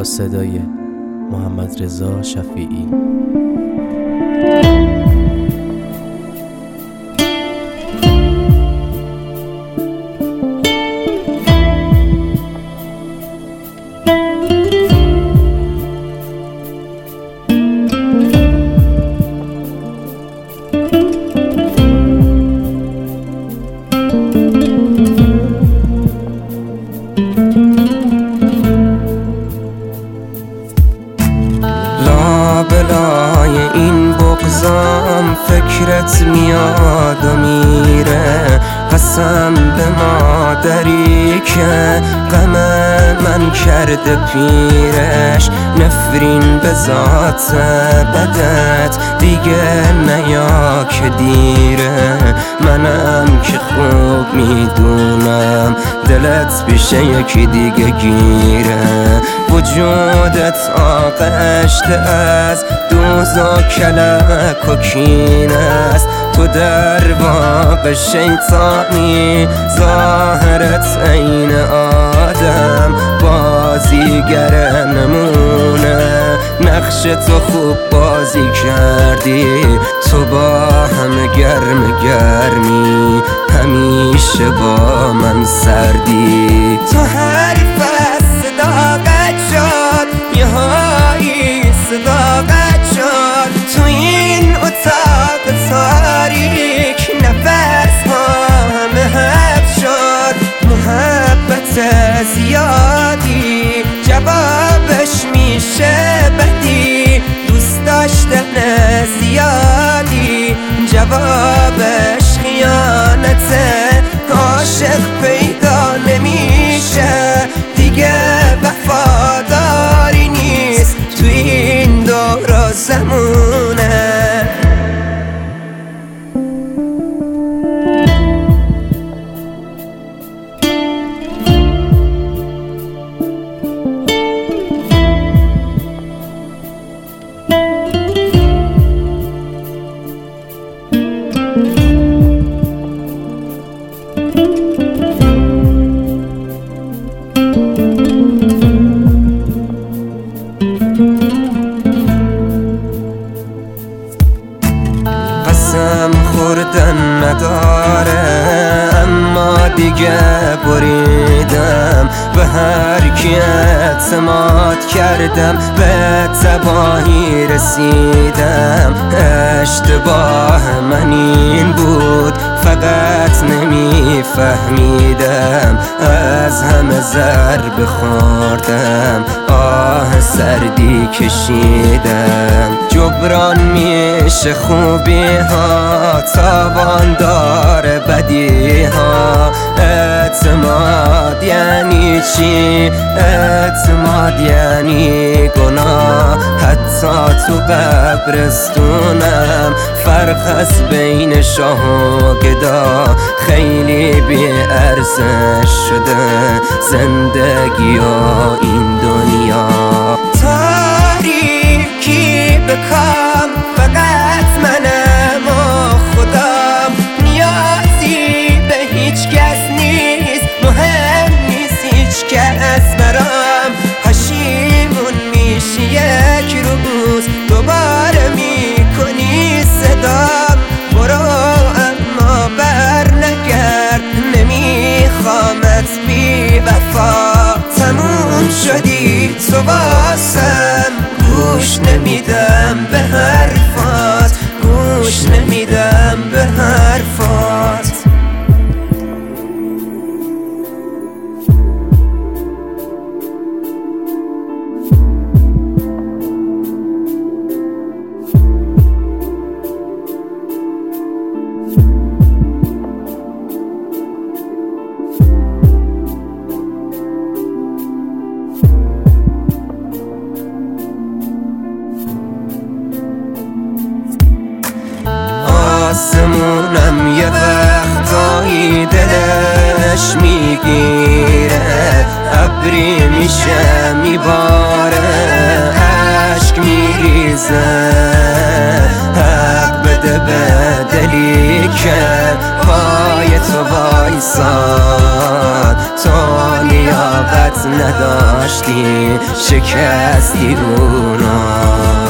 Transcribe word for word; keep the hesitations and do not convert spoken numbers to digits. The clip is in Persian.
با صدای محمد رضا شفیعی. بلای این بغضم فکرت میاد و میره، قسم به مادری که غم من کرده پیرش، نفرین به ذات بدت دیگه نیا که دیره، منم که خوب میدونم دلت پیشه یکی دیگه گیره، وجودت آغشته از دوز و کلک و کین است، تو در واقع شیطانی ظاهرت عین آدم، بازیگر نمونه نقش تو خوب بازی کردی، تو با همه گرم گرمی همیشه با من سردی، تو حرفت صداقت شد یه هایی صداقت شد، تو این اتاق تاریک نفس ها همه حبس شد، محبت زیادی جوابش میشه بدی، دوست داشتن زیادی جوابش خیانته، عاشق پیدا نمیشه دیگه وفاداری نیست تو این دور و زمونه. قسم خوردن نداره اما دیگه بریدم، به هر کی اعتماد کردم به تباهی رسیدم، اشتباه من این بود فقط نمیفهمیدم، از همه ضربه خوردم آه سردی کشیدم، جبران میشه خوبی ها تاوان داره بدی ها، اعتماد یعنی چی؟ اعتماد یعنی گناه، حتی تو قبرستونم فرق از بین شاه و گدا، خیلی بی ارزش شده زندگی و این دنیا، تاریکی بکام فقط منم و خودم، نیازی به هیچ کس نیست، مهم نیست هیچ کس برام، پشیمون میشی یک روز دوباره میکنی صدام، برو اما بر نگرد نمیخوامت بی وفا، تموم شدی تو واسم، گوش نمیدم به حرفات، گوش نمیدم به حرفات. آسمونم یه وقتایی دلش میگیره، ابری میشه میباره عشق میریزه، حق بده به دلی که پای تو وایساد، تو نیاز طاقت نداشتی شکستی اونا.